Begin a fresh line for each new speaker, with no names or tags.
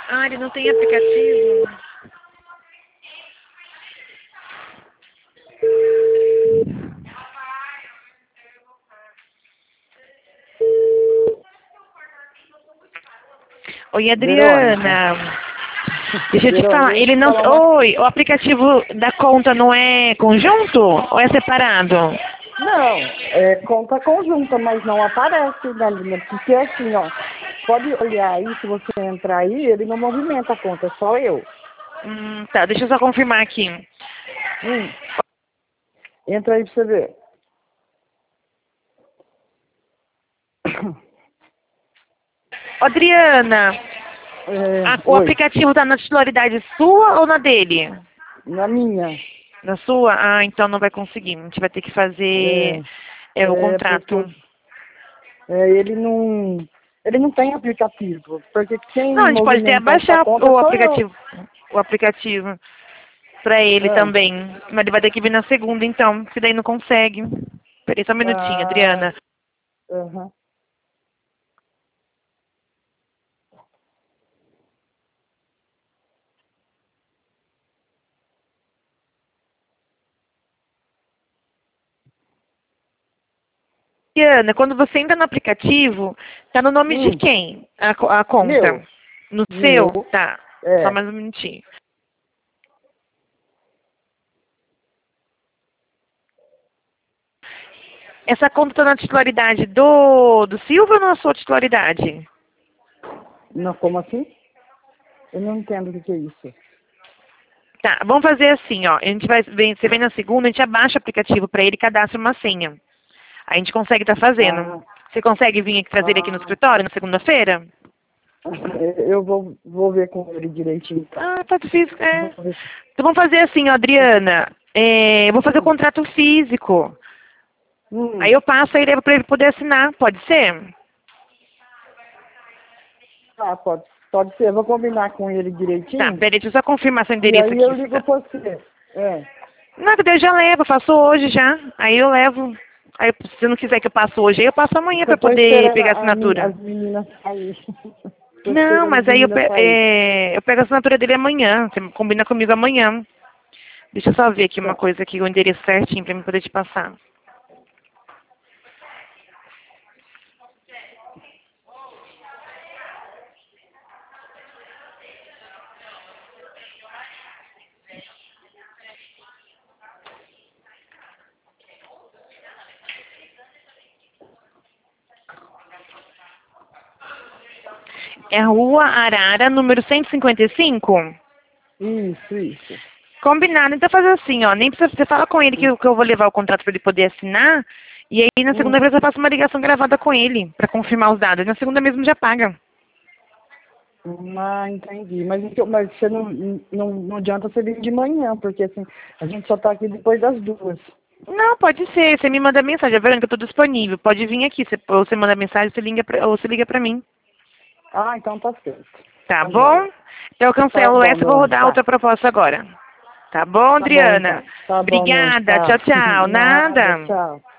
Ah, ele não tem aplicativo? Oi,
Verônica.
Adriana. Deixa eu te
Verônica,
falar,
deixa eu
ele
te
não.
falar uma...
Oi, o aplicativo da conta não é conjunto ou é separado?
Não, é conta conjunta, mas não aparece na linha. Porque assim, ó, pode olhar aí, se você entrar aí, ele não movimenta a conta, é só eu.
Tá, deixa eu só confirmar aqui.
Hum. Entra aí pra você ver.
Adriana, o
Oi,
aplicativo tá na titularidade sua ou na dele?
na minha.
Na sua? Ah, então não vai conseguir. A gente vai ter que fazer o
Porque
contrato.
ele não tem aplicativo. Porque quem
Não, a gente pode até
movimenta essa
baixar
conta sou eu.
o aplicativo pra ele
Ah,
também. Mas ele vai ter que vir na segunda, então, porque daí não consegue. Peraí só um minutinho,
ah,
Adriana.
aham.
Adriana, quando você entra no aplicativo, tá no nome de quem? A conta?
Meu,
No
meu,
seu? Tá. Só
é.
mais um minutinho. Essa conta tá na titularidade do Silvio ou na sua titularidade?
Não, como assim? Eu não entendo o que é isso.
Tá, vamos fazer assim, ó. A gente você vem na segunda, a gente abaixa o aplicativo para ele e cadastra uma senha. Aí a gente consegue estar fazendo.
Ah,
Você consegue vir aqui trazer ele aqui no
ah,
escritório na segunda-feira?
eu vou ver com ele direitinho, então.
Ah, tá difícil.
Vou
É.
ver.
Então vamos fazer assim, ó, Adriana. Eu vou fazer o
Hum,
contrato físico. Aí
hum.
eu passo ele para ele poder assinar, pode ser?
Ah, pode ser. Eu vou combinar com ele
Tá,
direitinho.
peraí, deixa eu só confirmar seu
E
endereço
aí eu
aqui.
ligo pra você. É.
Não, eu já levo, eu faço hoje já. Aí eu levo. Aí se não quiser que eu passe hoje, aí eu passo amanhã
Porque
para
eu tô
poder
esperando
pegar a assinatura.
as meninas sair. Tô
Não,
esperando as
mas aí
meninas sair.
eu pego a assinatura dele amanhã. Você combina comigo amanhã. Deixa eu só ver aqui uma
Tá.
coisa aqui, o endereço certinho pra eu poder te passar. É Rua Arara, número 155?
Isso.
Combinado. Então fazer assim, ó. Nem precisa, você fala com ele que, que eu vou levar o contrato para ele poder assinar. E aí na segunda
Hum.
vez eu faço uma ligação gravada com ele para confirmar os dados. Na segunda mesmo já paga.
Ah, entendi. Mas você não adianta você vir de manhã, porque assim, a gente só tá aqui depois das 2.
Não, pode ser. Você me manda mensagem. Verônica, eu tô disponível. Pode vir aqui. Ou você manda mensagem, ou você liga pra mim.
Ah, então tá certo.
Tá
Tá
bom?
joia.
Então eu
Tá
cancelo
bom,
essa e vou
Verônica.
rodar
Tá.
outra proposta agora. Tá bom,
Tá bom,
Adriana?
então. Tá bom, Verônica.
Obrigada. Tchau,
Tá.
tchau.
Nada,
Nada.
tchau.